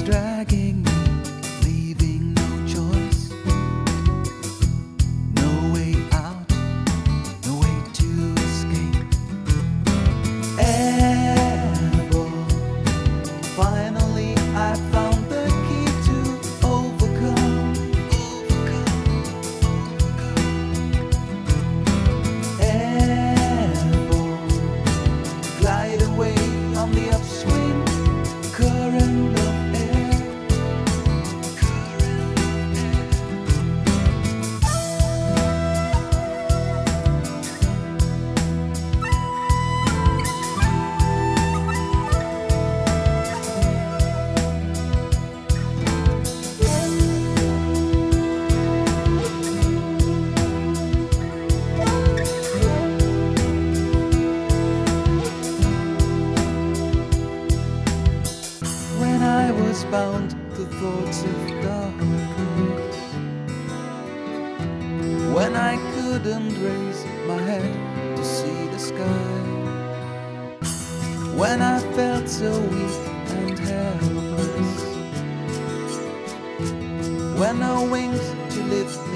dragging me, leaving no choice, no way out, no way to escape. Airborne, finally I found the key to overcome. Airborne, glide away on the upswing current of air. When I was bound to thoughts of darkness, when I couldn't raise my head to see the sky, when I felt so weak and helpless, when no wings to lift